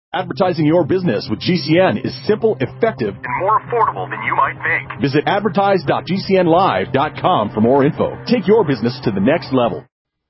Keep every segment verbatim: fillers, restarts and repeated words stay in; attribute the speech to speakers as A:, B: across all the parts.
A: Advertising your business with G C N is simple, effective, and more affordable than you might think. Visit advertise dot g c n live dot com for more info. Take your business to the next level.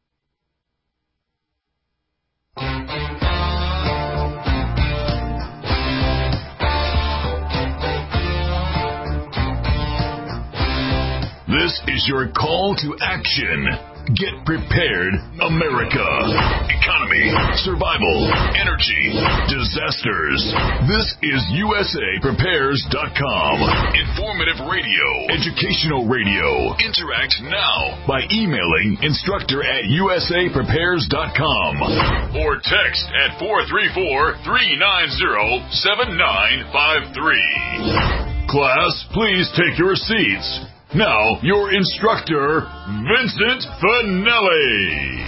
B: This is your call to action. Get prepared, America. Economy, survival, energy, disasters. This is U S A Prepares dot com. Informative radio, educational radio. Interact now by emailing instructor at U S A Prepares dot com or text at four three four, three nine zero, seven nine five three. Class, please take your seats. Now, your instructor, Vincent Finelli.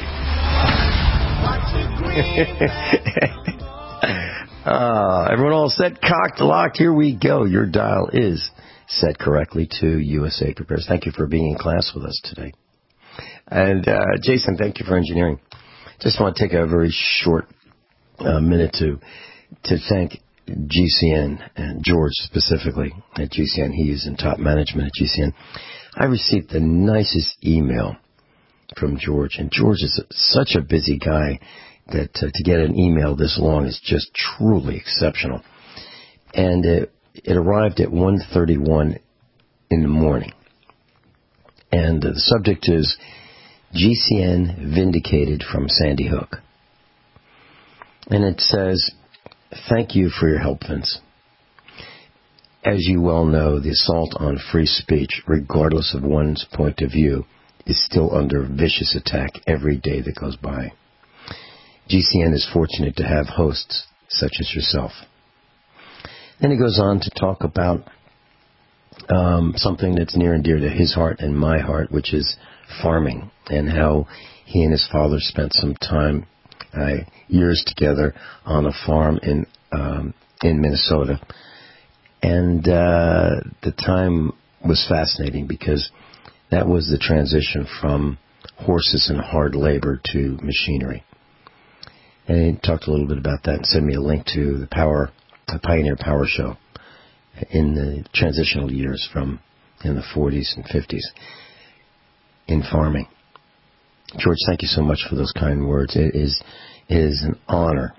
C: uh, everyone all set, cocked, locked, here we go. Your dial is set correctly to U S A Prepares. Thank you for being in class with us today. And uh, Jason, thank you for engineering. Just want to take a very short uh, minute to to thank G C N, and George specifically at G C N. He is in top management at G C N. I received the nicest email from George, and George is such a busy guy that uh, to get an email this long is just truly exceptional. And it, it arrived at one thirty-one in the morning. And uh, the subject is G C N vindicated from Sandy Hook. And it says, "Thank you for your help, Vince. As you well know, the assault on free speech, regardless of one's point of view, is still under vicious attack every day that goes by. G C N is fortunate to have hosts such as yourself." Then he goes on to talk about um, something that's near and dear to his heart and my heart, which is farming, and how he and his father spent some time Uh, years together on a farm in um, in Minnesota, and uh, the time was fascinating because that was the transition from horses and hard labor to machinery. And he talked a little bit about that and sent me a link to the Power, the Pioneer Power Show in the transitional years from in the forties and fifties in farming. George, thank you so much for those kind words. It is, it is an honor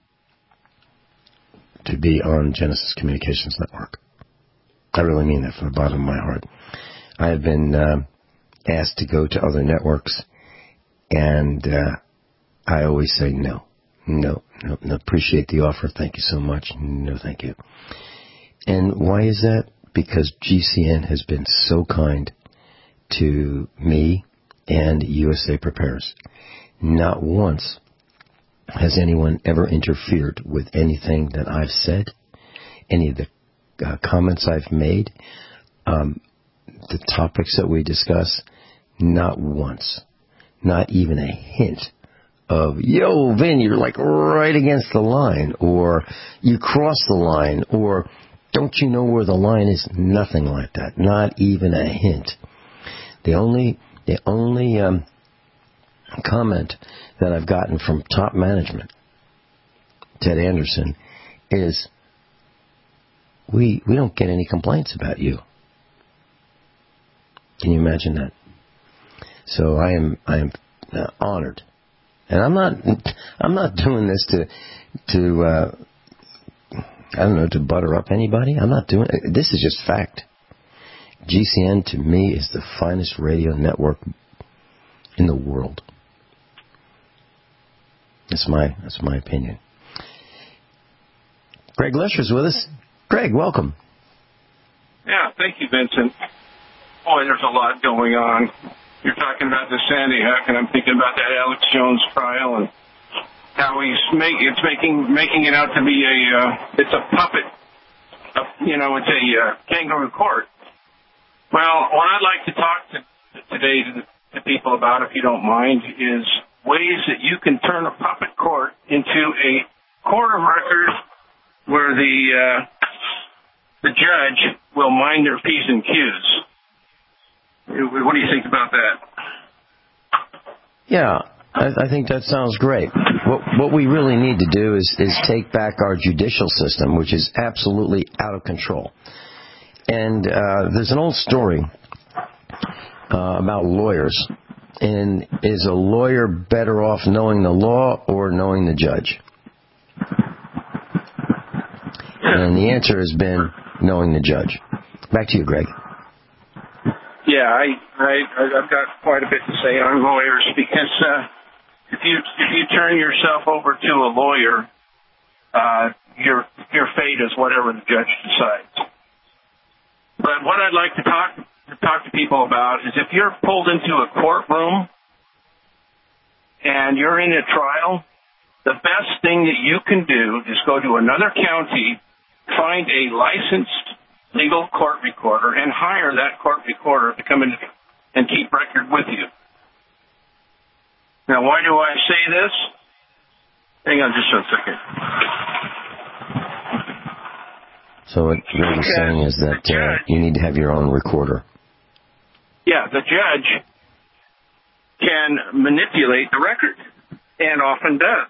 C: to be on Genesis Communications Network. I really mean that from the bottom of my heart. I have been uh, asked to go to other networks, and uh, I always say no. No, no, no. Appreciate the offer. Thank you so much. No, thank you. And why is that? Because G C N has been so kind to me and U S A Prepares. Not once has anyone ever interfered with anything that I've said, any of the uh, comments I've made, um, the topics that we discuss. Not once. Not even a hint of, yo, Vin, you're like right against the line, or you crossed the line, or don't you know where the line is? Nothing like that. Not even a hint. The only... The only um, comment that I've gotten from top management, Ted Anderson, is we we don't get any complaints about you. Can you imagine that? So I am I am uh, honored, and I'm not I'm not doing this to to uh, I don't know to butter up anybody. I'm not doing it. This is just fact. G C N, to me, is the finest radio network in the world. That's my that's my opinion. Greg Lesher's with us. Greg, welcome.
D: Yeah, thank you, Vincent. Boy, there's a lot going on. You're talking about the Sandy Hook, and I'm thinking about that Alex Jones trial and how he's make it's making making it out to be a uh, it's a puppet. A, you know, it's a uh, kangaroo court. Well, what I'd like to talk to today to, to people about, if you don't mind, is ways that you can turn a puppet court into a court of record where the uh, the judge will mind their P's and Q's. What do you think about that?
C: Yeah, I, I think that sounds great. What, what we really need to do is, is take back our judicial system, which is absolutely out of control. And uh, there's an old story uh, about lawyers. And is a lawyer better off knowing the law or knowing the judge? And the answer has been knowing the judge. Back to you, Greg.
D: Yeah, I, I, I've got quite a bit to say on lawyers because uh, if you if you turn yourself over to a lawyer, uh, your your fate is whatever the judge decides. But what I'd like to talk to talk to people about is if you're pulled into a courtroom and you're in a trial, the best thing that you can do is go to another county, find a licensed legal court recorder, and hire that court recorder to come in and keep record with you. Now, why do I say this? Hang on just a second.
C: So what Greg is saying is that uh, you need to have your own recorder.
D: Yeah, the judge can manipulate the record, and often does.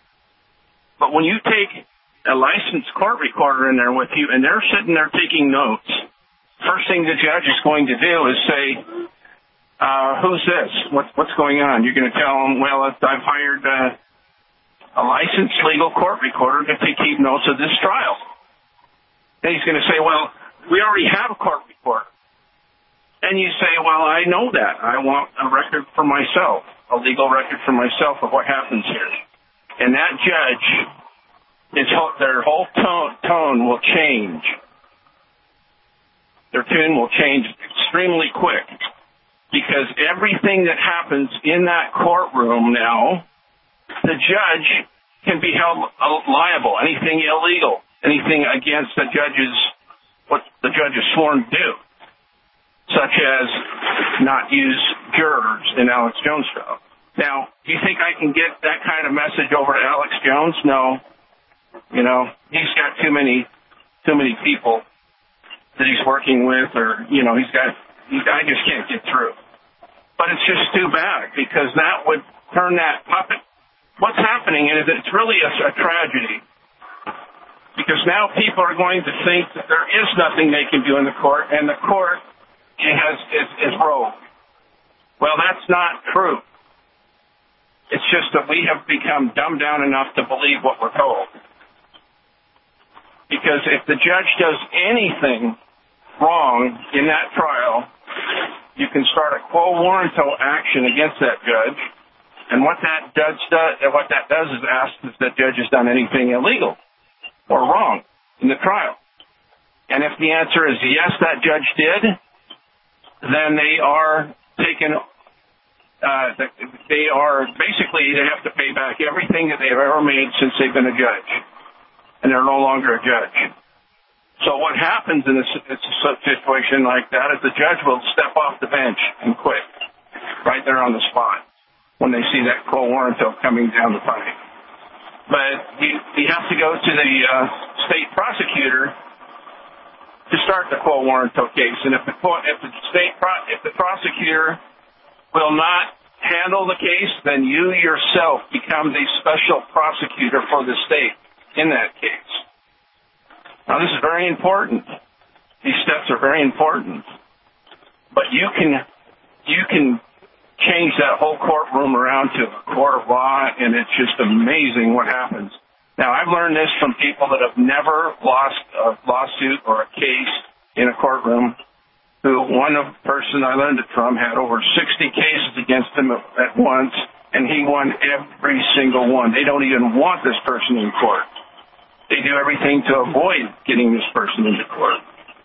D: But when you take a licensed court recorder in there with you, and they're sitting there taking notes, first thing the judge is going to do is say, uh, who's this? What, what's going on? You're going to tell them, well, I've hired uh, a licensed legal court recorder to keep notes of this trial. And he's going to say, well, we already have a court recorder. And you say, well, I know that. I want a record for myself, a legal record for myself of what happens here. And that judge, his whole, their whole tone, tone will change. Their tune will change extremely quick. Because everything that happens in that courtroom now, the judge can be held liable. Anything illegal, anything against the judge's, what the judge is sworn to do, such as not use jurors in Alex Jones' trial. Now, do you think I can get that kind of message over to Alex Jones? No. You know, he's got too many, too many people that he's working with, or, you know, he's got, he, I just can't get through. But it's just too bad, because that would turn that puppet. What's happening is it's really a, a tragedy, because now people are going to think that there is nothing they can do in the court, and the court has, is, is rogue. Well, that's not true. It's just that we have become dumbed down enough to believe what we're told. Because if the judge does anything wrong in that trial, you can start a quo warranto action against that judge. And what that judge does, what that does is ask if that judge has done anything illegal or wrong in the trial. And if the answer is yes, that judge did, then they are taken, uh, they are basically, they have to pay back everything that they've ever made since they've been a judge. And they're no longer a judge. So what happens in a situation like that is the judge will step off the bench and quit right there on the spot when they see that quo warranto coming down the pipe. But you, you have to go to the uh, state prosecutor to start the quo warranto case. And if the, if the state pro- if the prosecutor will not handle the case, then you yourself become the special prosecutor for the state in that case. Now, this is very important. These steps are very important. But you can you can change that whole courtroom around to a court of law, and it's just amazing what happens. Now, I've learned this from people that have never lost a lawsuit or a case in a courtroom, who one person I learned it from had over sixty cases against him at once, and he won every single one. They don't even want this person in court. They do everything to avoid getting this person into court.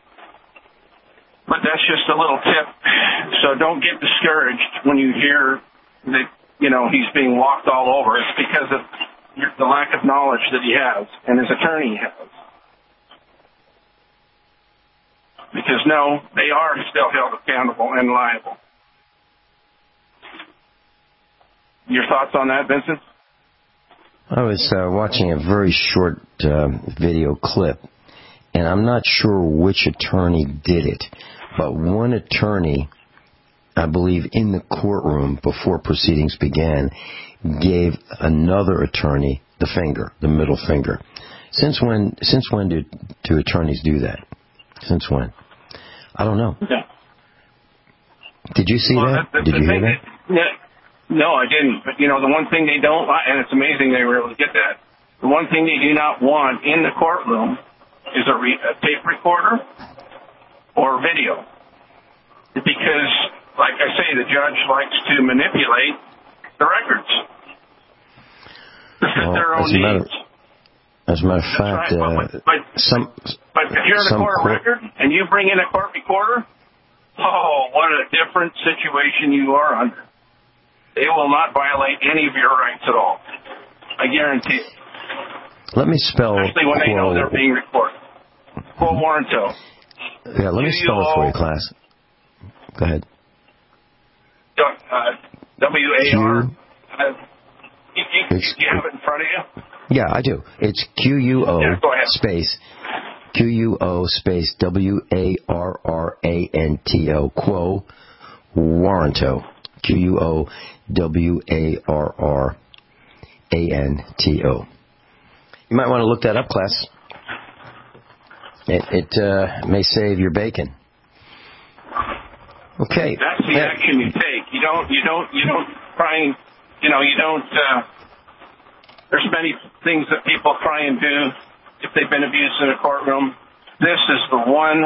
D: But that's just a little tip. So don't get discouraged when you hear that, you know, he's being walked all over. It's because of the lack of knowledge that he has and his attorney has. Because, no, they are still held accountable and liable. Your thoughts on that, Vincent?
C: I was uh, watching a very short uh, video clip, and I'm not sure which attorney did it, but one attorney, I believe, in the courtroom before proceedings began, gave another attorney the finger, the middle finger. Since when? Since when do do attorneys do that? Since when? I don't know.
D: Yeah.
C: Did you see
D: well,
C: that?
D: The, the,
C: Did
D: the
C: you hear
D: thing,
C: that?
D: Yeah, no, I didn't. But you know, the one thing they don't, and it's amazing they were able to get that. The one thing they do not want in the courtroom is a, re, a tape recorder or video, because, like I say, the judge likes to manipulate the records to fit
C: well,
D: their own
C: as
D: needs.
C: A as a matter of fact,
D: right.
C: uh,
D: but, but,
C: some
D: but if you're in a court, court record and you bring in a court recorder, oh, what a different situation you are under. They will not violate any of your rights at all. I guarantee it.
C: Let me spell.
D: Especially when
C: quo,
D: they know they're being recorded. Quo warranto.
C: Yeah, let me spell it for you, class. Go ahead.
D: Uh, W A R. Uh, you, you, you have it in front of you?
C: Yeah, I do. It's Q U O
D: yeah, go ahead.
C: space Q U O space W A R R A N T O. Quo warranto. Q U O W A R R A N T O. You might want to look that up, class. It, it uh, may save your bacon. Okay.
D: That's the
C: yeah.
D: action you take. You don't. You don't. You don't try and. You know. You don't. Uh, there's many things that people try and do if they've been abused in a courtroom. This is the one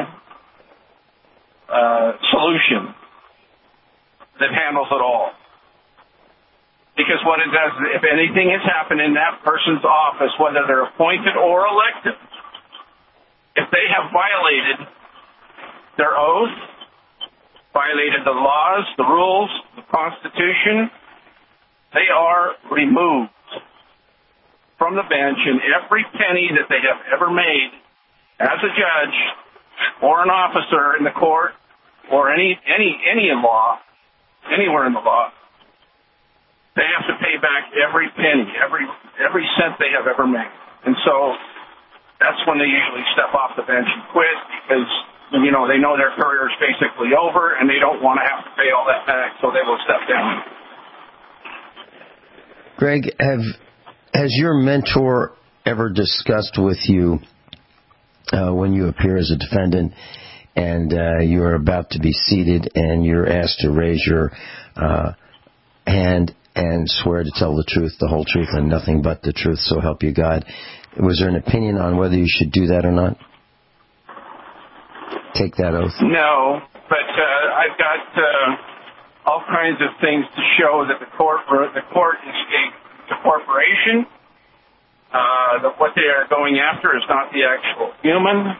D: uh, solution that handles it all. Because what it does, if anything has happened in that person's office, whether they're appointed or elected, if they have violated their oath, violated the laws, the rules, the Constitution, they are removed from the bench, and every penny that they have ever made as a judge or an officer in the court or any any any in law, anywhere in the law, they have to pay back every penny, every every cent they have ever made. And so that's when they usually step off the bench and quit, because, you know, they know their career is basically over and they don't want to have to pay all that back, so they will step down.
C: Greg, have has your mentor ever discussed with you uh, when you appear as a defendant and uh, you're about to be seated and you're asked to raise your uh, hand and swear to tell the truth, the whole truth, and nothing but the truth, so help you God? Was there an opinion on whether you should do that or not? Take that oath?
D: No, but uh, I've got uh, all kinds of things to show that the court, the court is a, a corporation. Uh, that what they are going after is not the actual human.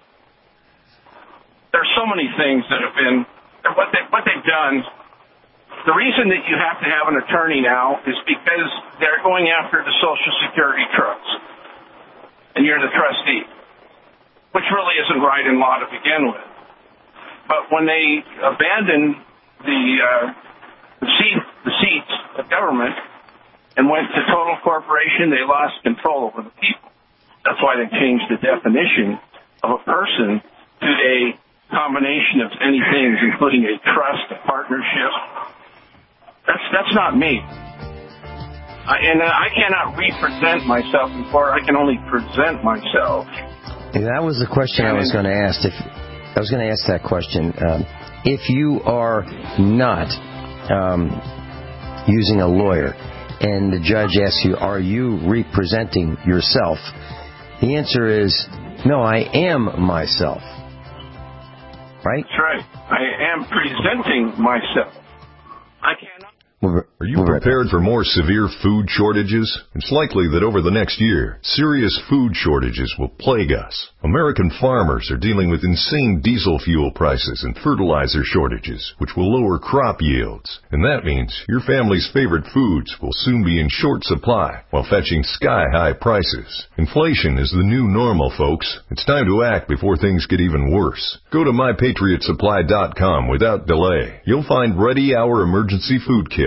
D: There's so many things that have been, what, they, what they've done. The reason that you have to have an attorney now is because they're going after the Social Security Trust, and you're the trustee, which really isn't right in law to begin with. But when they abandoned the, uh, the, seat, the seats of government and went to total corporation, they lost control over the people. That's why they changed the definition of a person to a combination of many things, including a trust, a partnership. That's that's not me. I, and uh, I cannot represent myself before I can only present myself.
C: And that was the question I was going to ask. If I was going to ask that question, um, if you are not um, using a lawyer, and the judge asks you, "Are you representing yourself?" The answer is, "No, I am myself." Right?
D: That's right. I am presenting myself. I cannot.
B: Are you prepared for more severe food shortages? It's likely that over the next year, serious food shortages will plague us. American farmers are dealing with insane diesel fuel prices and fertilizer shortages, which will lower crop yields. And that means your family's favorite foods will soon be in short supply while fetching sky-high prices. Inflation is the new normal, folks. It's time to act before things get even worse. Go to my patriot supply dot com without delay. You'll find Ready Hour emergency food kits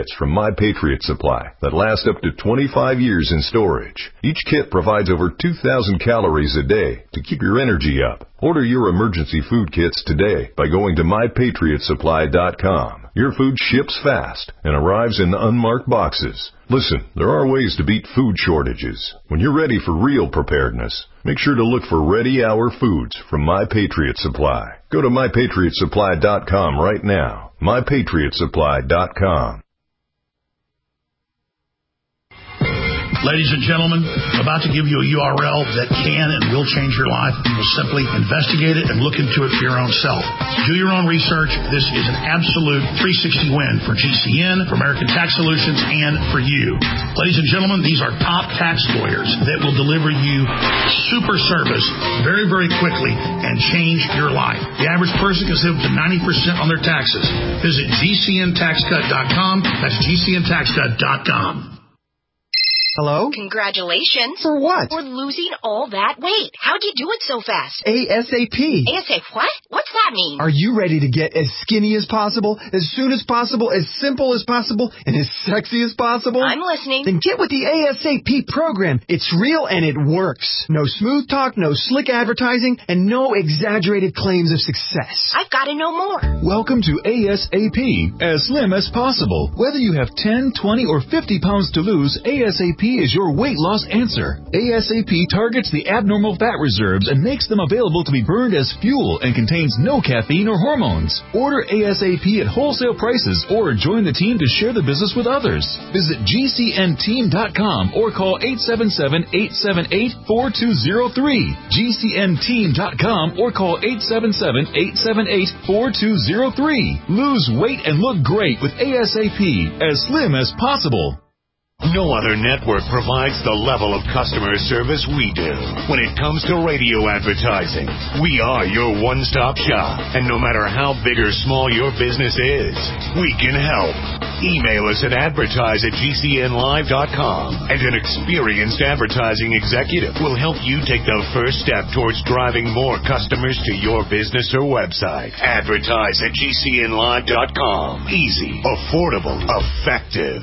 E: kits from My Patriot Supply that last up to twenty-five years in storage. Each kit provides over two thousand calories a day to keep your energy up. Order your emergency food kits today by going to my patriot supply dot com. Your food ships fast and arrives in unmarked boxes. Listen, there are ways to beat food shortages. When you're ready for real preparedness, make sure to look for Ready Hour Foods from My Patriot Supply. Go to my patriot supply dot com right now. my patriot supply dot com.
F: Ladies and gentlemen, about to give you a U R L that can and will change your life. You will simply investigate it and look into it for your own self. Do your own research. This is an absolute three sixty win for G C N, for American Tax Solutions, and for you. Ladies and gentlemen, these are top tax lawyers that will deliver you super service very, very quickly and change your life. The average person can save up to ninety percent on their taxes. Visit G C N tax cut dot com. That's G C N tax cut dot com.
G: Hello?
H: Congratulations.
G: For what?
H: For losing all that weight. How'd you do it so fast?
G: ASAP.
H: ASAP what? What's that mean?
G: Are you ready to get as skinny as possible, as soon as possible, as simple as possible, and as sexy as possible?
H: I'm listening.
G: Then get with the ASAP program. It's real and it works. No smooth talk, no slick advertising, and no exaggerated claims of success.
H: I've got to know more.
A: Welcome to ASAP, as slim as possible. Whether you have ten, twenty, or fifty pounds to lose, ASAP is your weight loss answer. ASAP targets the abnormal fat reserves and makes them available to be burned as fuel and contains no caffeine or hormones. Order ASAP at wholesale prices or join the team to share the business with others. Visit G C N team dot com or call eight seven seven, eight seven eight, four two zero three. G C N team dot com or call eight seven seven, eight seven eight, four two zero three. Lose weight and look great with ASAP, as slim as possible.
I: No other network provides the level of customer service we do. When it comes to radio advertising, we are your one-stop shop. And no matter how big or small your business is, we can help. Email us at advertise at G C N live dot com, and an experienced advertising executive will help you take the first step towards driving more customers to your business or website. Advertise at G C N live dot com. Easy, affordable, effective.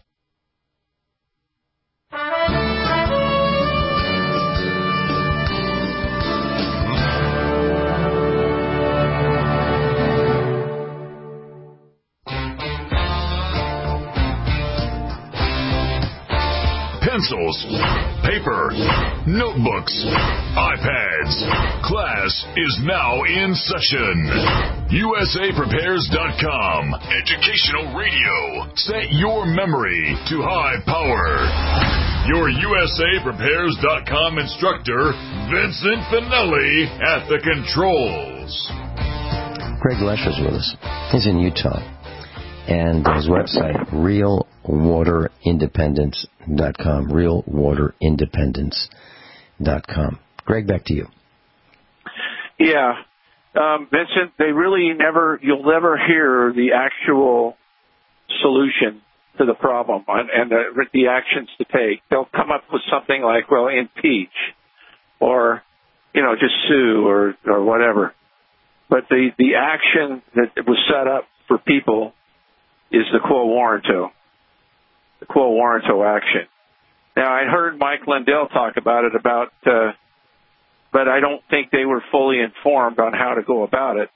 B: Pencils, paper, notebooks, iPads. Class is now in session. U S A Prepares dot com. Educational radio. Set your memory to high power. Your U S A Prepares dot com instructor, Vincent Finelli, at the controls.
C: Greg Lesher's with us. He's in Utah. And his website, real water independence dot com. real water independence dot com. Greg, back to you.
D: Yeah. Um, Vincent, they really never, you'll never hear the actual solution to the problem and, and the, the actions to take. They'll come up with something like, well, impeach or, you know, just sue or, or whatever. But the, the action that was set up for people is the quo warranto, the quo warranto action. Now, I heard Mike Lindell talk about it, about, uh, but I don't think they were fully informed on how to go about it.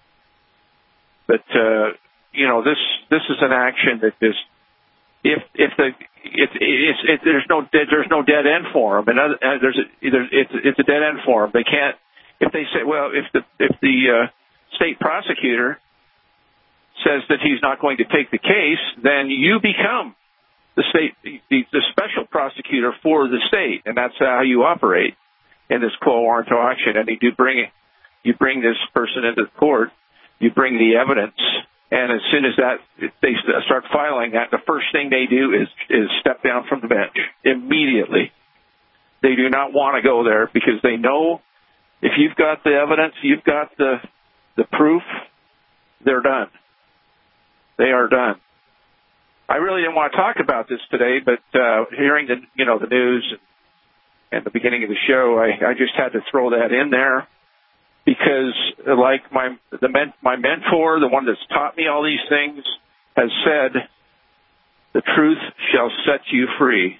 D: But, uh, you know, this, this is an action that is, if, if the, it, it's, it, there's no, there's no dead end for them. And other, uh, there's a, there's, it's, it's a dead end for them. They can't, if they say, well, if the, if the, uh, state prosecutor says that he's not going to take the case, then you become the state, the, the special prosecutor for the state, and that's how you operate in this quo warranto action. And you do bring you bring this person into the court, you bring the evidence, and as soon as that they start filing that, the first thing they do is is step down from the bench immediately. They do not want to go there because they know if you've got the evidence, you've got the the proof, they're done. They are done. I really didn't want to talk about this today, but uh, hearing the you know the news and the beginning of the show, I, I just had to throw that in there because, like my the men, my mentor, the one that's taught me all these things, has said, The truth shall set you free.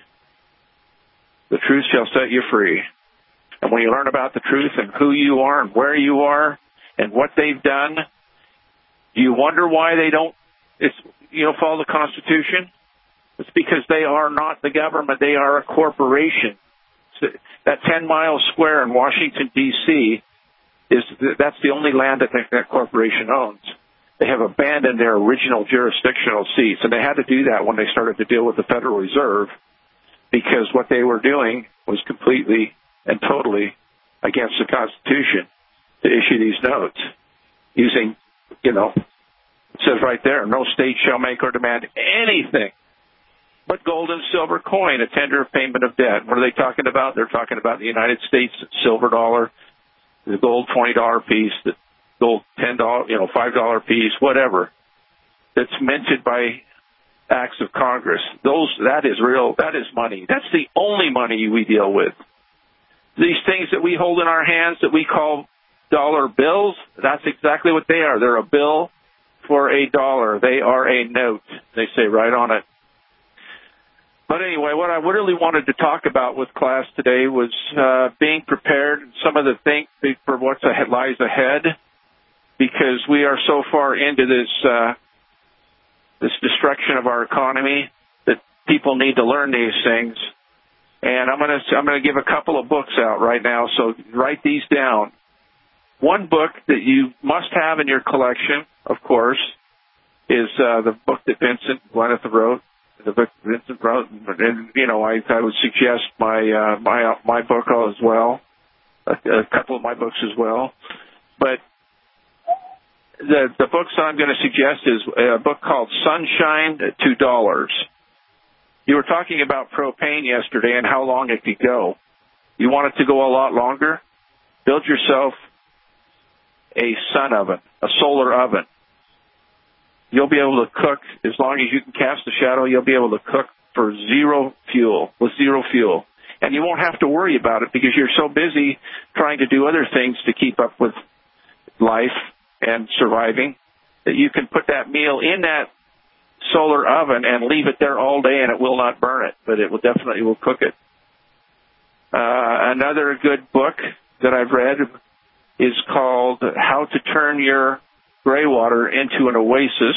D: The truth shall set you free. And when you learn about the truth and who you are and where you are and what they've done, do you wonder why they don't, it's, you know, follow the Constitution? It's because they are not the government. They are a corporation. So that ten mile square in Washington, D C, is that's the only land that that corporation owns. They have abandoned their original jurisdictional seats, and they had to do that when they started to deal with the Federal Reserve, because what they were doing was completely and totally against the Constitution to issue these notes using, you know, it says right there, no state shall make or demand anything but gold and silver coin, a tender of payment of debt. What are they talking about? They're talking about the United States silver dollar, the gold twenty dollar piece, the gold ten dollar, you know, five dollar piece, whatever, that's minted by acts of Congress. Those, that is real, that is money. That's the only money we deal with. These things that we hold in our hands that we call dollar bills, that's exactly what they are. They're a bill for a dollar. They are a note, they say right on it. But anyway, what I really wanted to talk about with class today was uh, being prepared and some of the things for what lies ahead, because we are so far into this uh, this destruction of our economy that people need to learn these things. And I'm going to I'm going to give a couple of books out right now, so write these down. One book that you must have in your collection, of course, is uh, the book that Vincent Gwyneth wrote. The book Vincent wrote, and you know, I, I would suggest my uh, my my book as well, a, a couple of my books as well. But the the books I'm going to suggest is a book called Sunshine to Dollars. You were talking about propane yesterday and how long it could go. You want it to go a lot longer? Build yourself a sun oven, a solar oven. You'll be able to cook, as long as you can cast a shadow, you'll be able to cook for zero fuel, with zero fuel. And you won't have to worry about it because you're so busy trying to do other things to keep up with life and surviving that you can put that meal in that solar oven and leave it there all day and it will not burn it, but it will definitely will cook it. Uh, another good book that I've read is called How to Turn Your Gray Water into an Oasis.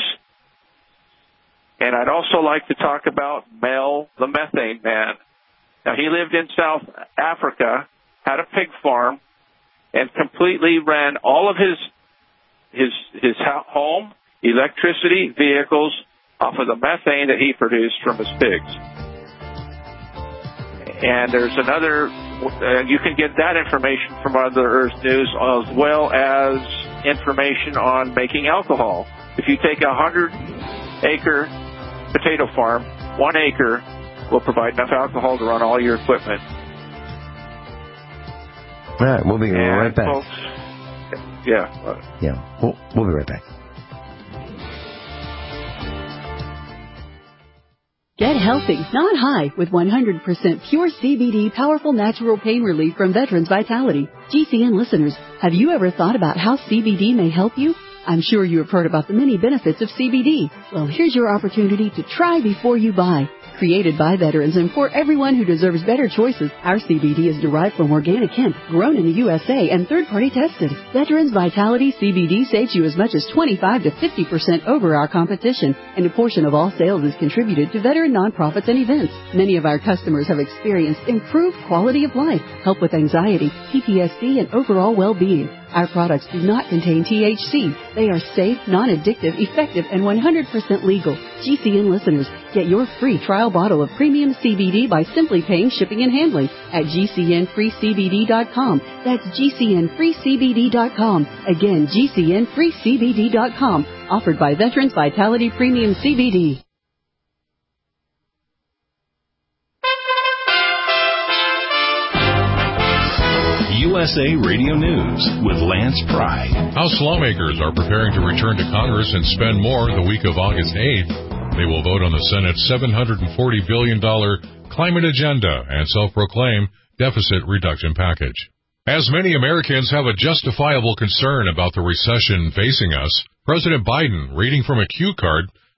D: And I'd also like to talk about Mel, the Methane Man. Now, he lived in South Africa, had a pig farm, and completely ran all of his his his home, electricity, vehicles off of the methane that he produced from his pigs. And there's another, uh, you can get that information from Other Earth News, as well as information on making alcohol. If you take a hundred acre potato farm, one acre will provide enough alcohol to run all your equipment.
C: All right, we'll be
D: and
C: right back.
D: Folks, yeah.
C: Yeah, we'll, we'll be right back.
J: Get healthy, not high, with one hundred percent pure C B D powerful natural pain relief from Veterans Vitality. G C N listeners, have you ever thought about how C B D may help you? I'm sure you have heard about the many benefits of C B D. Well, here's your opportunity to try before you buy. Created by veterans and for everyone who deserves better choices, our C B D is derived from organic hemp, grown in the U S A, and third-party tested. Veterans Vitality C B D saves you as much as twenty-five to fifty percent over our competition, and a portion of all sales is contributed to veteran nonprofits and events. Many of our customers have experienced improved quality of life, help with anxiety, P T S D, and overall well-being. Our products do not contain T H C. They are safe, non-addictive, effective, and one hundred percent legal. G C N listeners, get your free trial bottle of premium C B D by simply paying shipping and handling at G C N free C B D dot com. That's G C N free C B D dot com. Again, G C N free C B D dot com. Offered by Veterans Vitality Premium C B D.
A: U S A Radio News with Lance Pry.
K: House lawmakers are preparing to return to Congress and spend more the week of August eighth. They will vote on the Senate's seven hundred forty billion dollars climate agenda and self-proclaimed deficit reduction package. As many Americans have a justifiable concern about the recession facing us, President Biden, reading from a cue card,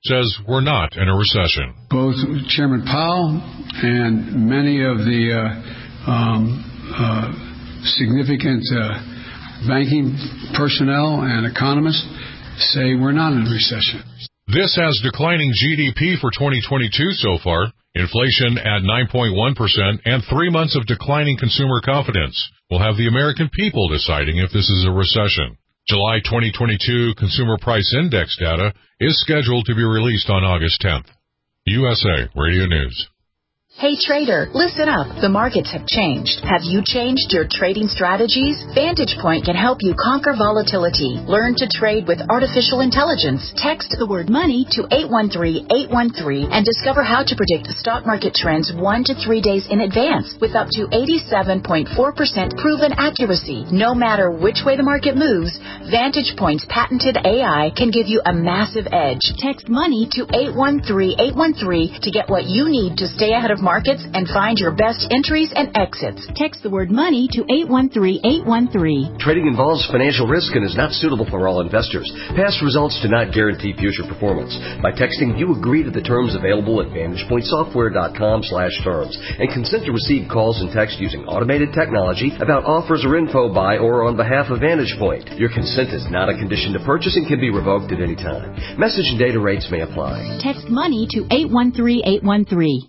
K: says we're not in a recession.
L: Both Chairman Powell and many of the uh, um, uh, significant uh, banking personnel and economists say we're not in a recession.
K: This has declining G D P for twenty twenty-two so far, inflation at nine point one percent, and three months of declining consumer confidence. We'll have the American people deciding if this is a recession. July twenty twenty-two Consumer Price Index data is scheduled to be released on August tenth. U S A Radio News.
M: Hey trader, listen up. The markets have changed. Have you changed your trading strategies? Vantage Point can help you conquer volatility. Learn to trade with artificial intelligence. Text the word money to eight one three, eight one three and discover how to predict stock market trends one to three days in advance with up to eighty-seven point four percent proven accuracy. No matter which way the market moves, Vantage Point's patented A I can give you a massive edge. Text money to eight one three, eight one three to get what you need to stay ahead of markets and find your best entries and exits.
J: Text the word money to eight one three, eight one three.
N: Trading involves financial risk and is not suitable for all investors. Past results do not guarantee future performance. By texting, you agree to the terms available at vantage point software dot com slash terms and consent to receive calls and text using automated technology about offers or info by or on behalf of Vantage Point. Your consent is not a condition to purchase and can be revoked at any time. Message and data rates may apply.
J: Text money to eight one three, eight one three.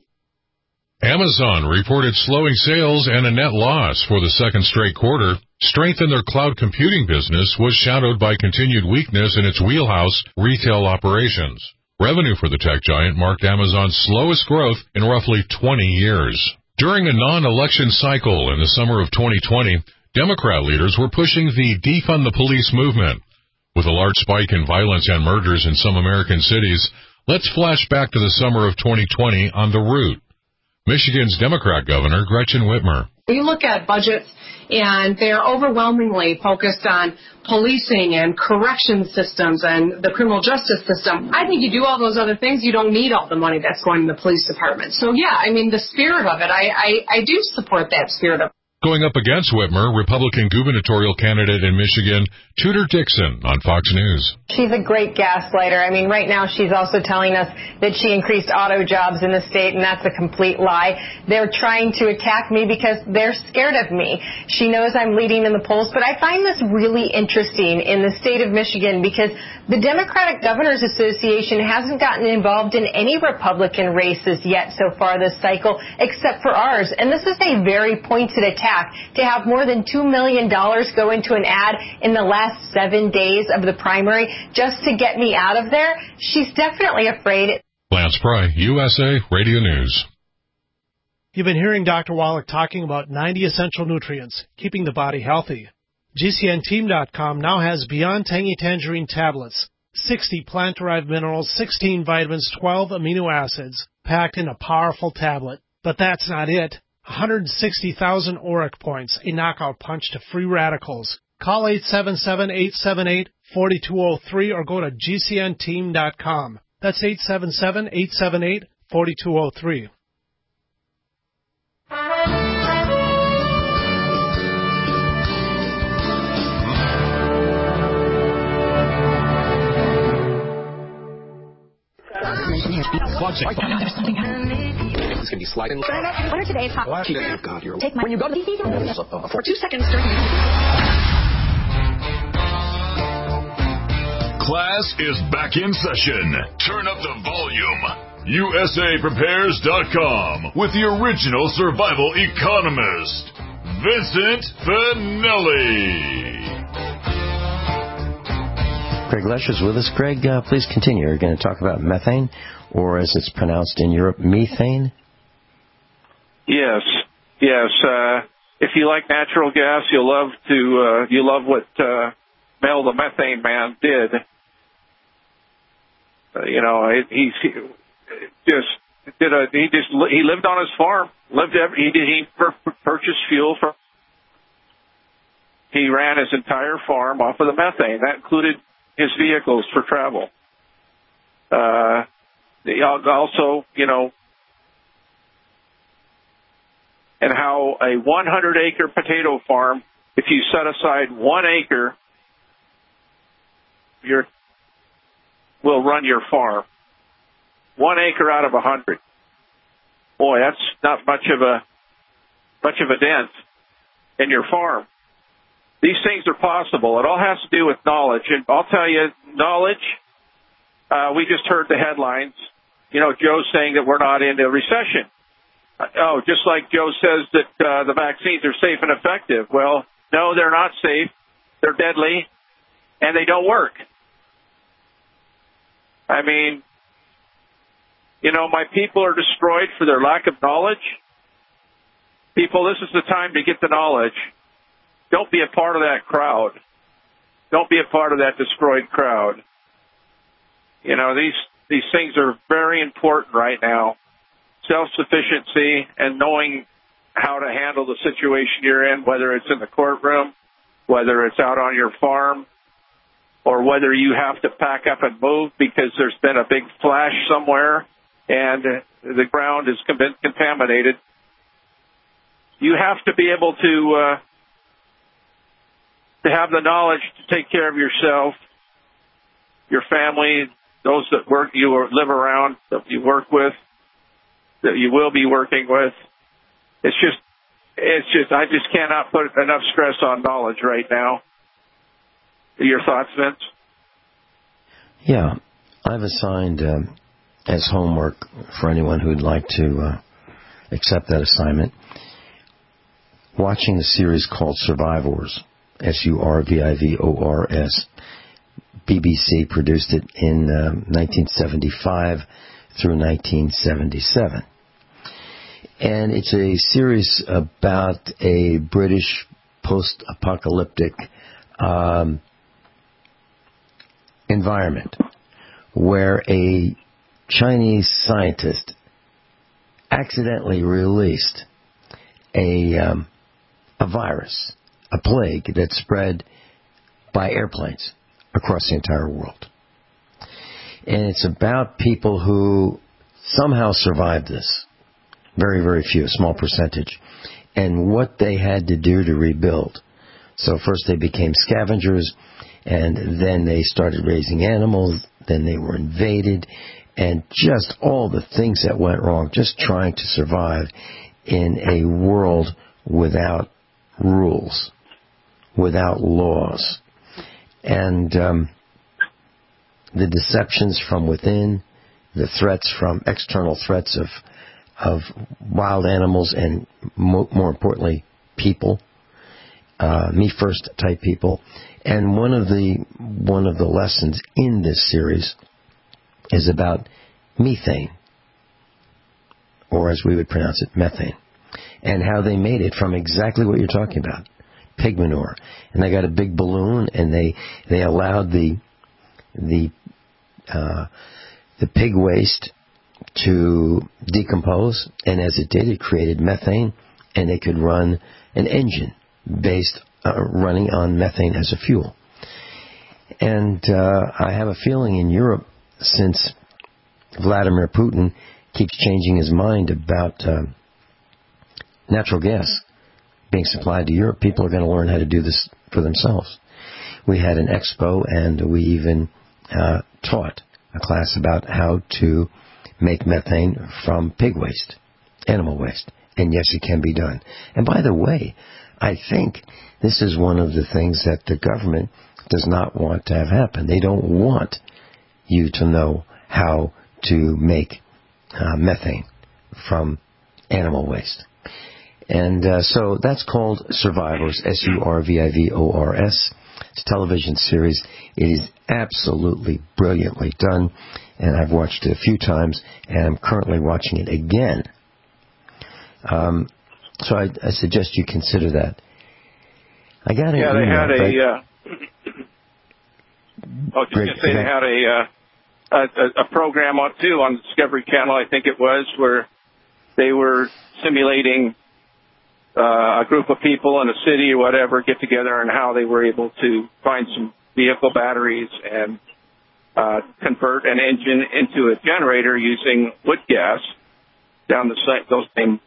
K: Amazon reported slowing sales and a net loss for the second straight quarter. Strength in their cloud computing business was shadowed by continued weakness in its wheelhouse retail operations. Revenue for the tech giant marked Amazon's slowest growth in roughly twenty years. During a non-election cycle in the summer of twenty twenty, Democrat leaders were pushing the defund the police movement. With a large spike in violence and murders in some American cities, let's flash back to the summer of twenty twenty on the route. Michigan's Democrat Governor Gretchen Whitmer.
O: You look at budgets, and they're overwhelmingly focused on policing and correction systems and the criminal justice system. I think you do all those other things, you don't need all the money that's going to the police department. So, yeah, I mean, the spirit of it, I, I, I do support that spirit of it.
K: Going up against Whitmer, Republican gubernatorial candidate in Michigan, Tudor Dixon on Fox News.
P: She's a great gaslighter. I mean, right now she's also telling us that she increased auto jobs in the state, and that's a complete lie. They're trying to attack me because they're scared of me. She knows I'm leading in the polls, but I find this really interesting in the state of Michigan because the Democratic Governors Association hasn't gotten involved in any Republican races yet so far this cycle, except for ours. And this is a very pointed attack. To have more than two million dollars go into an ad in the last seven days of the primary just to get me out of there, she's definitely afraid.
K: Lance Pry, U S A Radio News.
Q: You've been hearing Doctor Wallach talking about ninety essential nutrients, keeping the body healthy. G C N team dot com now has Beyond Tangy Tangerine tablets, sixty plant-derived minerals, sixteen vitamins, twelve amino acids, packed in a powerful tablet. But that's not it. one hundred sixty thousand ORAC points, a knockout punch to free radicals. Call eight seven seven, eight seven eight, four two zero three or go to G C N team dot com. That's eight seven seven, eight seven eight, four two zero three.
R: It's going to be sliding. What are today's hot? Oh, God, you're... Take my... When you go to the... For two seconds during...
B: Class is back in session. Turn up the volume. U S A Prepares dot com with the original survival economist, Vincent Finelli.
C: Craig Lesher's with us. Craig, uh, please continue. You're going to talk about methane, or as it's pronounced in Europe, methane?
D: Yes, yes. Uh, if you like natural gas, you'll love to. Uh, you love what uh, Mel the Methane Man did. Uh, you know, he, he just did a. He just he lived on his farm. Lived every, he did. He pur- purchased fuel from. He ran his entire farm off of the methane. That included his vehicles for travel. Uh, also, you know, and how a one hundred acre potato farm, if you set aside one acre, your will run your farm. one acre out of a hundred. Boy, that's not much of a much of a dent in your farm. These things are possible. It all has to do with knowledge. And I'll tell you, knowledge, uh, we just heard the headlines. You know, Joe's saying that we're not in a recession. Oh, just like Joe says that uh, the vaccines are safe and effective. Well, no, they're not safe. They're deadly, and they don't work. I mean, you know, my people are destroyed for their lack of knowledge. People, this is the time to get the knowledge. Don't be a part of that crowd. Don't be a part of that destroyed crowd. You know, these these things are very important right now. Self-sufficiency and knowing how to handle the situation you're in, whether it's in the courtroom, whether it's out on your farm, or whether you have to pack up and move because there's been a big flash somewhere and the ground is contaminated. You have to be able to uh, to have the knowledge to take care of yourself, your family, those that work you or live around, that you work with, that you will be working with. It's just, it's just, I just cannot put enough stress on knowledge right now. Your thoughts, Vince?
C: Yeah, I've assigned um, as homework for anyone who'd like to uh, accept that assignment, watching a series called Survivors, S U R V I V O R S. B B C produced it in um, nineteen seventy-five through nineteen seventy-seven. And it's a series about a British post-apocalyptic um, environment where a Chinese scientist accidentally released a, um, a virus, a plague that spread by airplanes across the entire world. And it's about people who somehow survived this. Very, very few, a small percentage. And what they had to do to rebuild. So first they became scavengers, and then they started raising animals, then they were invaded, and just all the things that went wrong, just trying to survive in a world without rules, without laws. And um, the deceptions from within, the threats from external threats of of wild animals and mo- more importantly, people, uh, me first type people. And one of the one of the lessons in this series is about methane, or as we would pronounce it, methane, and how they made it from exactly what you're talking about, pig manure. And they got a big balloon, and they they allowed the the uh, the pig waste to decompose, and as it did, it created methane, and they could run an engine based uh, running on methane as a fuel. And uh, I have a feeling in Europe, since Vladimir Putin keeps changing his mind about uh, natural gas being supplied to Europe, people are going to learn how to do this for themselves. We had an expo, and we even uh, taught a class about how to make methane from pig waste, animal waste. And yes, it can be done. And by the way, I think this is one of the things that the government does not want to have happen. They don't want you to know how to make uh, methane from animal waste. And uh, so that's called Survivors, S U R V I V O R S. It's a television series. It is absolutely brilliantly done, and I've watched it a few times, and I'm currently watching it again. Um, so I, I suggest you consider that. I got an
D: yeah, they
C: email,
D: had a. Uh, I was just going to say they had a, uh, a a program on too on Discovery Channel, I think it was, where they were simulating uh, a group of people in a city or whatever get together, and how they were able to find some vehicle batteries and uh, convert an engine into a generator using wood gas down the site. Those same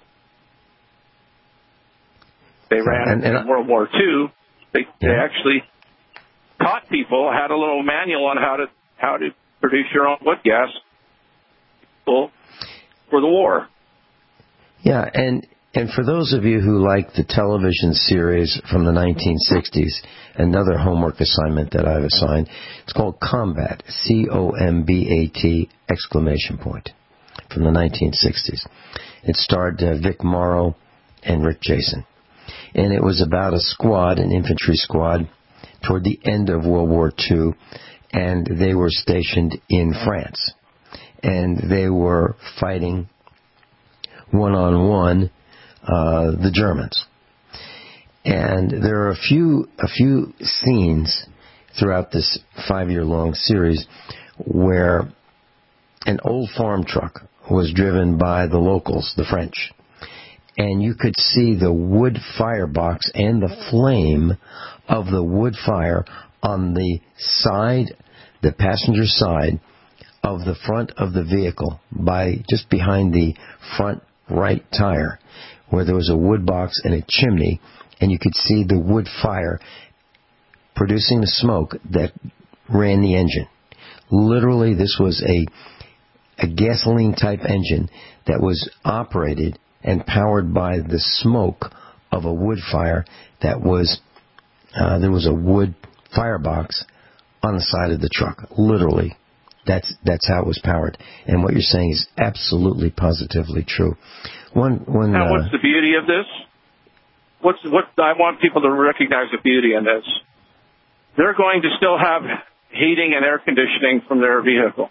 D: they ran
C: and, and
D: in World War Two. They,
C: yeah.
D: they actually taught people, had a little manual on how to how to produce your own wood gas. for the war.
C: Yeah, and and for those of you who like the television series from the nineteen sixties, another homework assignment that I've assigned, it's called Combat, C O M B A T exclamation point, from the nineteen sixties. It starred uh, Vic Morrow and Rick Jason. And it was about a squad, an infantry squad, toward the end of World War Two, and they were stationed in France. And they were fighting one-on-one uh, the Germans. And there are a few a few scenes throughout this five-year-long series where an old farm truck was driven by the locals, the French. And you could see the wood firebox and the flame of the wood fire on the side, the passenger side of the front of the vehicle, by just behind the front right tire, where there was a wood box and a chimney, and you could see the wood fire producing the smoke that ran the engine. Literally, this was a, a gasoline-type engine that was operated and powered by the smoke of a wood fire that was, uh, there was a wood firebox on the side of the truck. Literally, that's that's how it was powered. And what you're saying is absolutely, positively true. One, one.
D: Now,
C: uh,
D: what's the beauty of this? What's what? I want people to recognize the beauty in this. They're going to still have heating and air conditioning from their vehicle.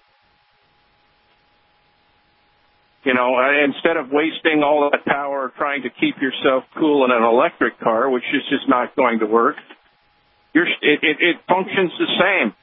D: You know, instead of wasting all that power trying to keep yourself cool in an electric car, which is just not going to work, you're, it, it, it functions the same.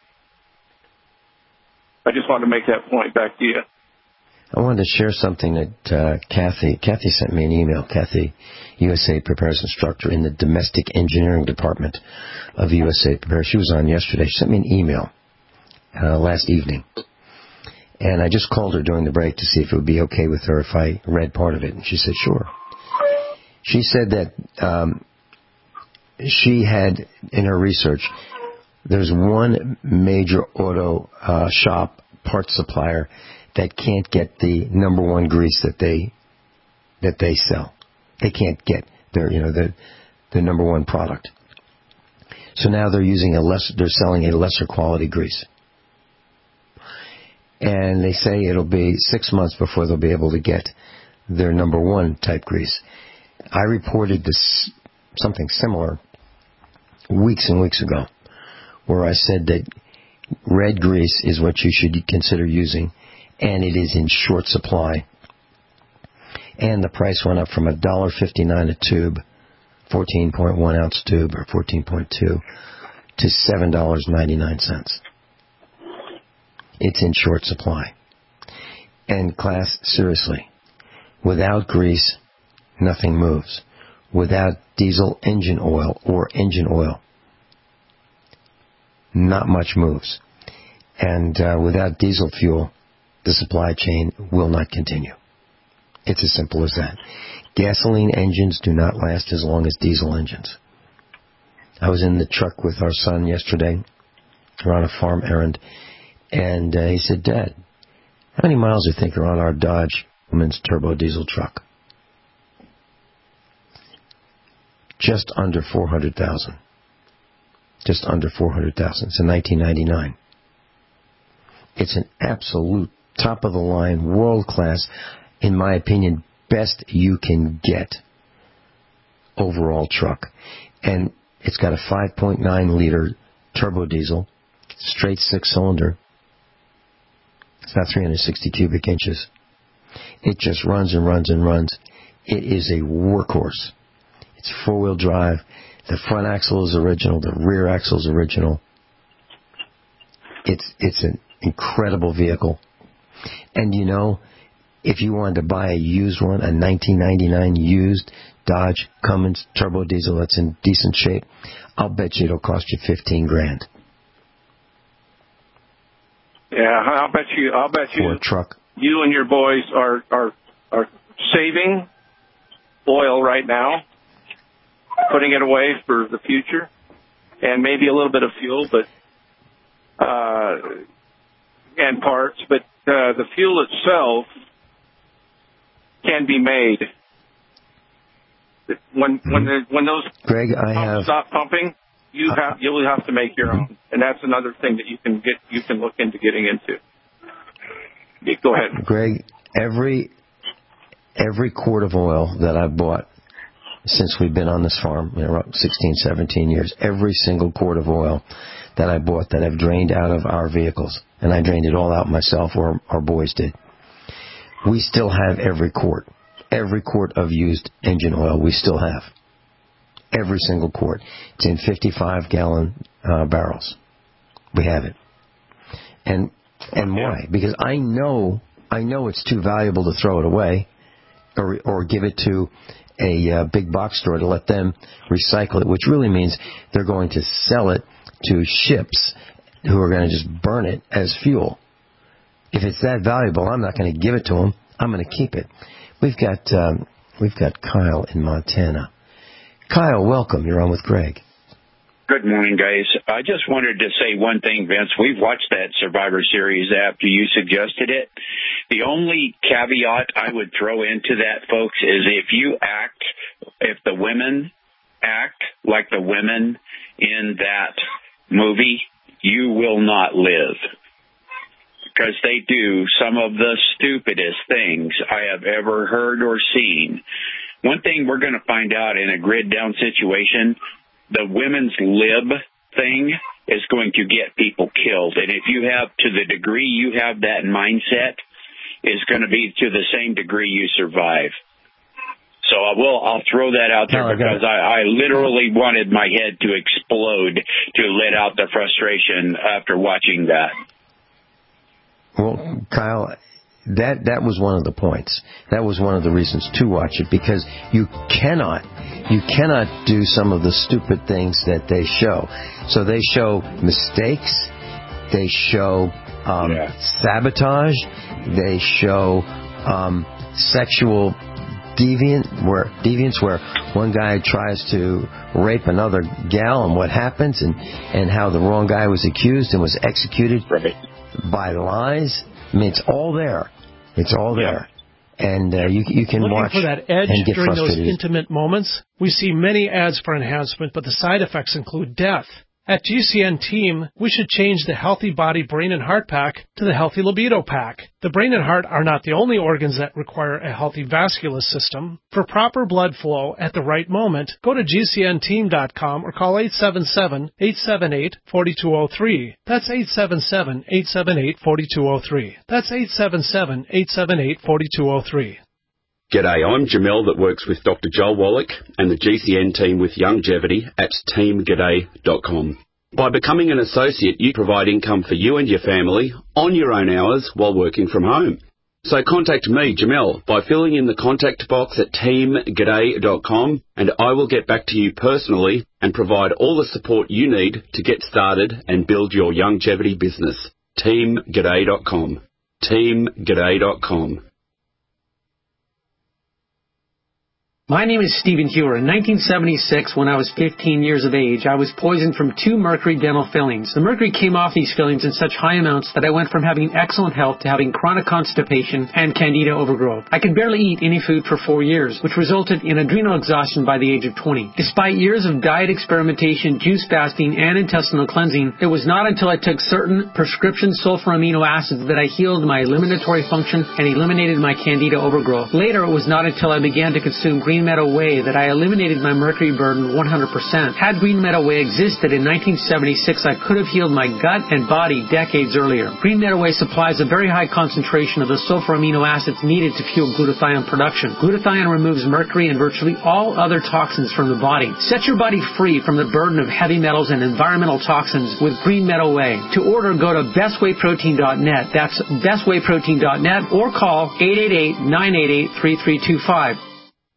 D: I just wanted to make that point. Back to you.
C: I wanted to share something that uh, Kathy, Kathy sent me an email. Kathy, U S A Prepares Instructor in the Domestic Engineering Department of U S A Prepares. She was on yesterday. She sent me an email uh, last evening. And I just called her during the break to see if it would be okay with her if I read part of it. And she said, sure. She said that um, she had, in her research, there's one major auto uh, shop parts supplier that can't get the number one grease that they that they sell. They can't get their, you know, the the number one product. So now they're using a less, they're selling a lesser quality grease. And they say it'll be six months before they'll be able to get their number one type grease. I reported this, something similar, weeks and weeks ago, where I said that red grease is what you should consider using, and it is in short supply. And the price went up from one dollar fifty-nine a tube, fourteen point one ounce tube, or fourteen point two, to seven dollars and ninety-nine cents. It's in short supply. And class, seriously, without grease, nothing moves. Without diesel engine oil or engine oil, not much moves. And uh, without diesel fuel, the supply chain will not continue. It's as simple as that. Gasoline engines do not last as long as diesel engines. I was in the truck with our son yesterday. We're on a farm errand. And uh, he said, Dad, how many miles do you think are on our Dodge Cummins turbo diesel truck? Just under four hundred thousand. Just under four hundred thousand. It's a nineteen ninety-nine. It's an absolute top-of-the-line, world-class, in my opinion, best you can get overall truck. And it's got a five point nine liter turbo diesel, straight six-cylinder. It's not three hundred sixty cubic inches. It just runs and runs and runs. It is a workhorse. It's four-wheel drive. The front axle is original. The rear axle is original. It's it's an incredible vehicle. And you know, if you wanted to buy a used one, a nineteen ninety-nine used Dodge Cummins turbo diesel that's in decent shape, I'll bet you it'll cost you fifteen grand.
D: Yeah, I'll bet you. I'll bet you.
C: For a truck.
D: You and your boys are are are saving oil right now, putting it away for the future, and maybe a little bit of fuel, but uh, and parts. But uh, the fuel itself can be made. When when the, when those
C: Greg, I
D: pumps
C: have
D: stop pumping, you have you'll have to make your own, and that's another thing that you can get you can look into getting into. Go ahead,
C: Greg. Every every quart of oil that I've bought since we've been on this farm, you know, sixteen, seventeen years, every single quart of oil that I bought that I've drained out of our vehicles, and I drained it all out myself, or our boys did. We still have every quart. Every quart of used engine oil we still have. Every single quart. It's in fifty-five gallon uh, barrels. We have it. And and why? Because I know I know it's too valuable to throw it away or or give it to a uh, big box store to let them recycle it, which really means they're going to sell it to ships who are going to just burn it as fuel. If it's that valuable, I'm not going to give it to them. I'm going to keep it. We've got um, we've got Kyle in Montana. Kyle, welcome. You're on with Greg.
S: Good morning, guys. I just wanted to say one thing, Vince. We've watched that Survivor Series after you suggested it. The only caveat I would throw into that, folks, is if you act, if the women act like the women in that movie, you will not live. Because they do some of the stupidest things I have ever heard or seen. One thing we're going to find out in a grid down situation, the women's lib thing is going to get people killed. And if you have, to the degree you have that mindset, is going to be to the same degree you survive. So I will, I'll throw that out there, because I, I literally wanted my head to explode to let out the frustration after watching that.
C: Well, Kyle, that that was one of the points. That was one of the reasons to watch it, because you cannot, you cannot do some of the stupid things that they show. So they show mistakes, they show um, yeah. sabotage, they show um, sexual deviant, where deviance, where one guy tries to rape another gal, and what happens, and and how the wrong guy was accused and was executed. Right. By lies. I mean, it's all there. It's all there. Yeah. And uh, you, you can
Q: Looking
C: watch
Q: for that edge
C: and get
Q: during
C: frustrated.
Q: Those intimate moments, we see many ads for enhancement, but the side effects include death. At G C N Team, we should change the Healthy Body Brain and Heart Pack to the Healthy Libido Pack. The brain and heart are not the only organs that require a healthy vascular system. For proper blood flow at the right moment, go to G C N team dot com or call eight seven seven, eight seven eight, four two zero three. That's eight seven seven, eight seven eight, four two zero three. That's eight seven seven, eight seven eight, four two zero three.
T: G'day, I'm Jamel that works with Doctor Joel Wallach and the G C N team with Longevity at team g'day dot com. By becoming an associate, you provide income for you and your family on your own hours while working from home. So contact me, Jamel, by filling in the contact box at team g'day dot com, and I will get back to you personally and provide all the support you need to get started and build your longevity business. team g'day dot com. team g'day dot com.
U: My name is Stephen Hewer. In nineteen seventy-six, when I was fifteen years of age, I was poisoned from two mercury dental fillings. The mercury came off these fillings in such high amounts that I went from having excellent health to having chronic constipation and candida overgrowth. I could barely eat any food for four years, which resulted in adrenal exhaustion by the age of twenty. Despite years of diet experimentation, juice fasting, and intestinal cleansing, it was not until I took certain prescription sulfur amino acids that I healed my eliminatory function and eliminated my candida overgrowth. Later, it was not until I began to consume green Green Meadow Whey that I eliminated my mercury burden one hundred percent. Had Green Meadow Whey existed in nineteen seventy-six, I could have healed my gut and body decades earlier. Green Meadow Whey supplies a very high concentration of the sulfur amino acids needed to fuel glutathione production. Glutathione removes mercury and virtually all other toxins from the body. Set your body free from the burden of heavy metals and environmental toxins with Green Meadow Whey. To order, go to best way protein dot net. That's best way protein dot net, or call eight eight eight, nine eight eight, three three two five.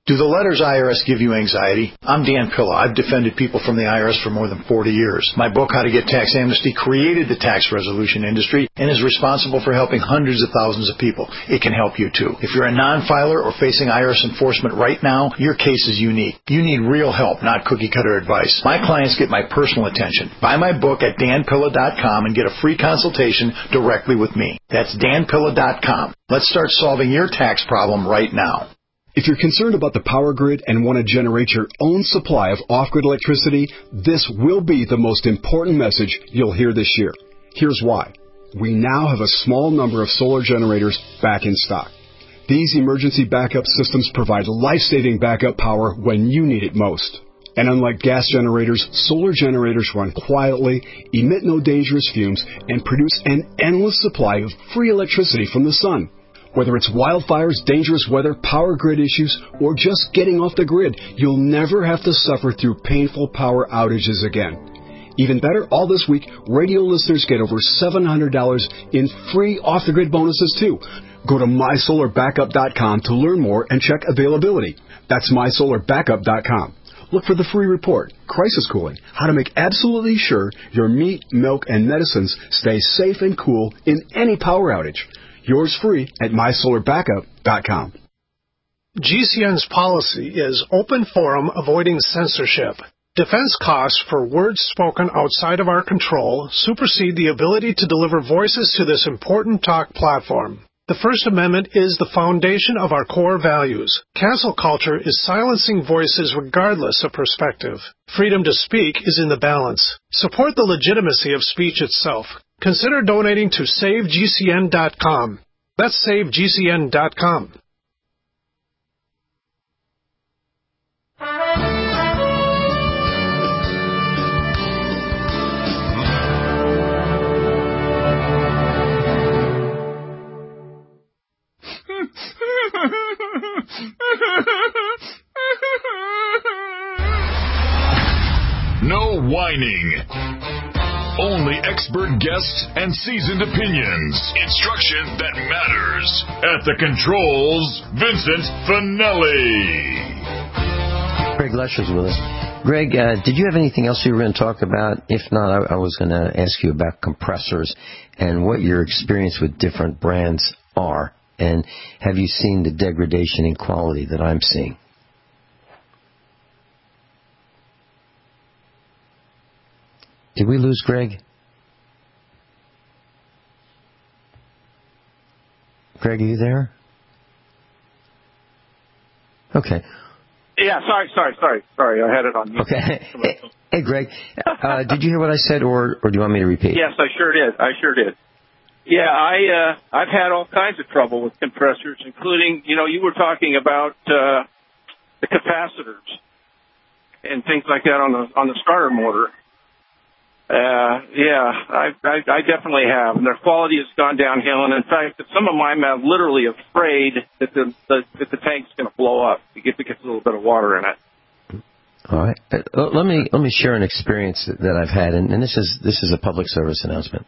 E: Do the letters I R S give you anxiety? I'm Dan Pilla. I've defended people from the I R S for more than forty years. My book, How to Get Tax Amnesty, created the tax resolution industry and is responsible for helping hundreds of thousands of people. It can help you too. If you're a non-filer or facing I R S enforcement right now, your case is unique. You need real help, not cookie-cutter advice. My clients get my personal attention. Buy my book at dan pilla dot com and get a free consultation directly with me. That's dan pilla dot com. Let's start solving your tax problem right now.
V: If you're concerned about the power grid and want to generate your own supply of off-grid electricity, this will be the most important message you'll hear this year. Here's why. We now have a small number of solar generators back in stock. These emergency backup systems provide life-saving backup power when you need it most. And unlike gas generators, solar generators run quietly, emit no dangerous fumes, and produce an endless supply of free electricity from the sun. Whether it's wildfires, dangerous weather, power grid issues, or just getting off the grid, you'll never have to suffer through painful power outages again. Even better, all this week, radio listeners get over seven hundred dollars in free off-the-grid bonuses too. Go to my solar backup dot com to learn more and check availability. That's my solar backup dot com. Look for the free report, Crisis Cooling, how to make absolutely sure your meat, milk, and medicines stay safe and cool in any power outage. Yours free at my solar backup dot com.
Q: G C N's policy is open forum avoiding censorship. Defense costs for words spoken outside of our control supersede the ability to deliver voices to this important talk platform. The First Amendment is the foundation of our core values. Cancel culture is silencing voices regardless of perspective. Freedom to speak is in the balance. Support the legitimacy of speech itself. Consider donating to save G C N dot com. That's save G C N dot com.
B: No whining. Only expert guests and seasoned opinions. Instruction that matters. At the controls, Vincent Finelli.
C: Greg Lesher's with us. Greg, uh, did you have anything else you were going to talk about? If not, I, I was going to ask you about compressors and what your experience with different brands are. And have you seen the degradation in quality that I'm seeing? Did we lose Greg? Greg, are you there? Okay.
D: Yeah, sorry, sorry, sorry, sorry. I had it on mute.
C: Okay. Hey, hey Greg, uh, did you hear what I said, or, or do you want me to repeat?
D: Yes, I sure did. I sure did. Yeah, I, uh, I've had all kinds of trouble with compressors, including, you know, you were talking about uh, the capacitors and things like that on the on the starter motor. Uh, yeah, I, I, I definitely have. And their quality has gone downhill. And in fact, some of mine, I'm literally afraid that the, the that the tank's going to blow up if it gets a little bit of water in it.
C: All right. Uh, let me let me share an experience that I've had, and, and this is this is a public service announcement.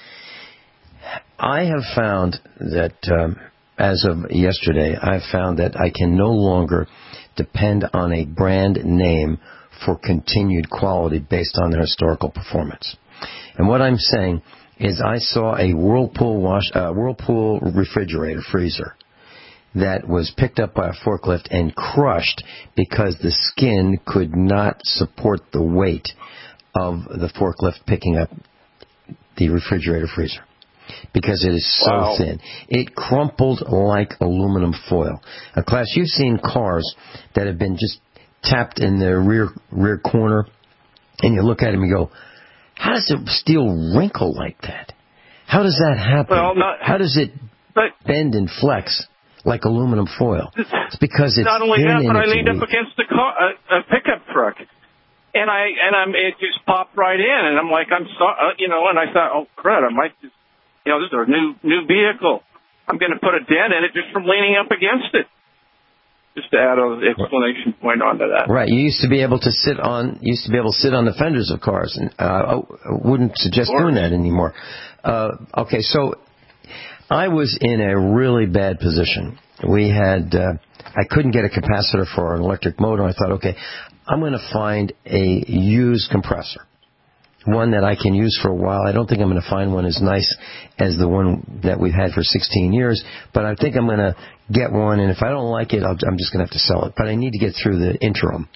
C: I have found that um, as of yesterday, I've found that I can no longer depend on a brand name for continued quality based on their historical performance. And what I'm saying is I saw a Whirlpool wash, uh, Whirlpool refrigerator freezer that was picked up by a forklift and crushed because the skin could not support the weight of the forklift picking up the refrigerator freezer because it is so wow. thin. It crumpled like aluminum foil. Now, class, you've seen cars that have been just tapped in the rear rear corner, and you look at him and you go, how does a steel wrinkle like that? How does that happen?
D: Well, not,
C: how does it bend and flex like aluminum foil? It's because it's
D: not only
C: thin
D: that, but
C: and
D: I
C: it's
D: leaned
C: weak.
D: up against a, car, a, a pickup truck, and I and I'm it just popped right in, and I'm like, I'm so, uh, you know, and I thought, oh crud, I might just, you know, this is a new new vehicle. I'm going to put a dent in it just from leaning up against it. Just to add an explanation point onto that.
C: Right. You used to be able to sit on used to be able to sit on the fenders of cars, and uh, I wouldn't suggest doing that anymore. Uh, okay, so I was in a really bad position we had, uh, I couldn't get a capacitor for an electric motor. I thought, okay, I'm going to find a used compressor, one that I can use for a while. I don't think I'm going to find one as nice as the one that we've had for sixteen years, but I think I'm going to get one, and if I don't like it, I'll, I'm just going to have to sell it. But I need to get through the interim.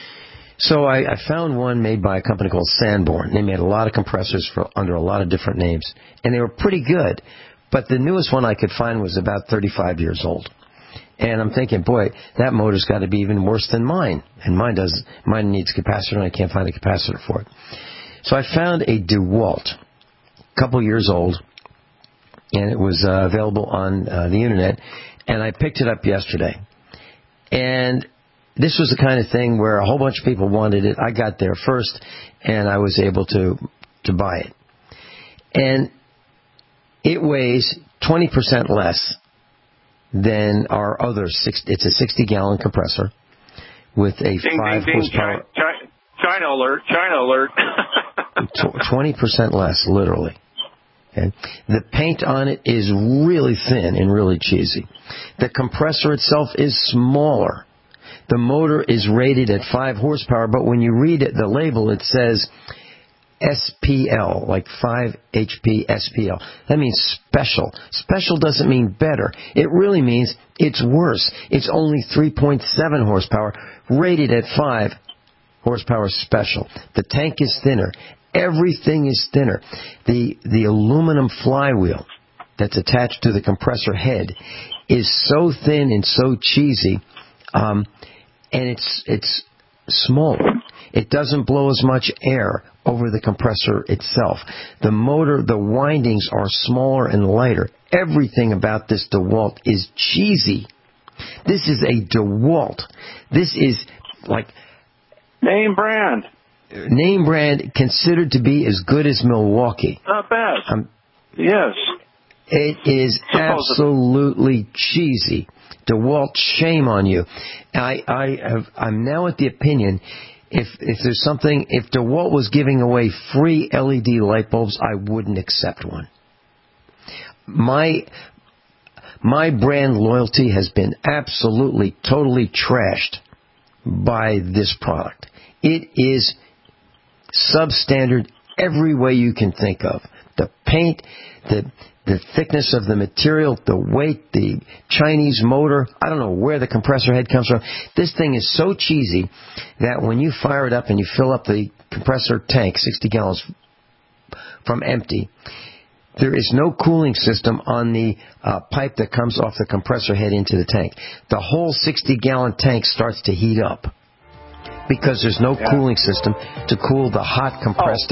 C: So I, I found one made by a company called Sanborn. They made a lot of compressors for under a lot of different names, and they were pretty good. But the newest one I could find was about thirty-five years old. And I'm thinking, boy, that motor's got to be even worse than mine. And mine does. Mine needs a capacitor, and I can't find a capacitor for it. So I found a DeWalt, a couple years old, and it was uh, available on uh, the Internet. And I picked it up yesterday. And this was the kind of thing where a whole bunch of people wanted it. I got there first, and I was able to to buy it. And it weighs twenty percent less than our other six. It's a sixty-gallon compressor with a
D: ding,
C: five
D: ding, ding,
C: horsepower.
D: China, China alert! China alert!
C: Twenty percent less, literally. Okay. The paint on it is really thin and really cheesy. The compressor itself is smaller. The motor is rated at five horsepower, but when you read it, the label, it says S P L, like five H P S P L. That means special. Special doesn't mean better. It really means it's worse. It's only three point seven horsepower, rated at five horsepower special. The tank is thinner. Everything is thinner. The the aluminum flywheel that's attached to the compressor head is so thin and so cheesy, um, and it's it's smaller. It doesn't blow as much air over the compressor itself. The motor, the windings are smaller and lighter. Everything about this DeWalt is cheesy. This is a DeWalt. This is like
D: name brand.
C: Name brand, considered to be as good as Milwaukee.
D: Not bad.
C: Um,
D: yes.
C: It is absolutely cheesy. DeWalt, shame on you. I, I have, I'm now at the opinion, if if there's something, if DeWalt was giving away free L E D light bulbs, I wouldn't accept one. My my brand loyalty has been absolutely, totally trashed by this product. It is substandard every way you can think of. The paint, the the thickness of the material, the weight, the Chinese motor. I don't know where the compressor head comes from. This thing is so cheesy that when you fire it up and you fill up the compressor tank, sixty gallons from empty, there is no cooling system on the uh, pipe that comes off the compressor head into the tank. The whole sixty-gallon tank starts to heat up because there's no yeah. cooling system to cool the hot compressed
D: oh.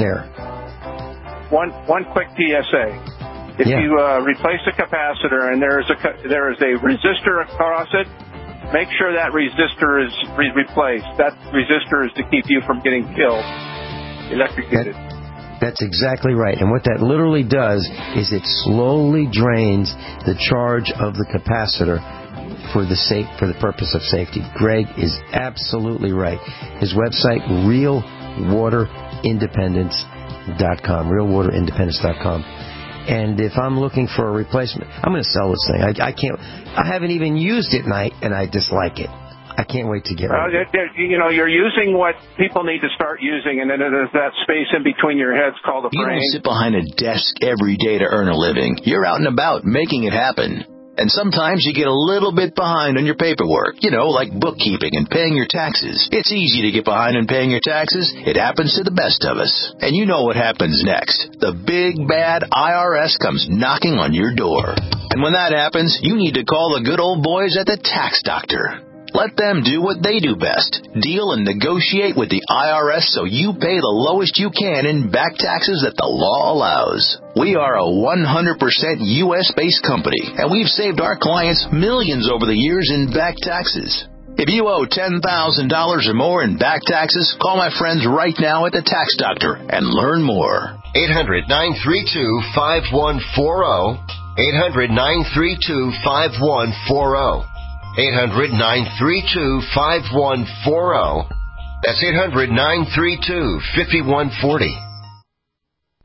C: air.
D: One one quick P S A. If yeah. you uh, replace the capacitor and there is a there is a resistor across it, make sure that resistor is re- replaced. That resistor is to keep you from getting killed, electrocuted.
C: That, that's exactly right. And what that literally does is it slowly drains the charge of the capacitor for the safe, for the purpose of safety. Greg is absolutely right. His website, real water independence dot com, real water independence dot com. And if I'm looking for a replacement, I'm going to sell this thing. I, I can't. I haven't even used it, and I and I dislike it. I can't wait to get rid of it.
D: Uh, you know, you're using what people need to start using, and then there's that space in between your heads called a brain.
F: You don't sit behind a desk every day to earn a living. You're out and about making it happen. And sometimes you get a little bit behind on your paperwork, you know, like bookkeeping and paying your taxes. It's easy to get behind on paying your taxes. It happens to the best of us. And you know what happens next. The big, bad I R S comes knocking on your door. And when that happens, you need to call the good old boys at the Tax Doctor. Let them do what they do best. Deal and negotiate with the I R S so you pay the lowest you can in back taxes that the law allows. We are a one hundred percent U S-based company, and we've saved our clients millions over the years in back taxes. If you owe ten thousand dollars or more in back taxes, call my friends right now at the Tax Doctor and learn more.
G: eight hundred, nine three two, five one four zero. eight hundred, nine three two, five one four zero. eight hundred, nine three two, five one four zero. That's eight hundred, nine three two, five one four zero.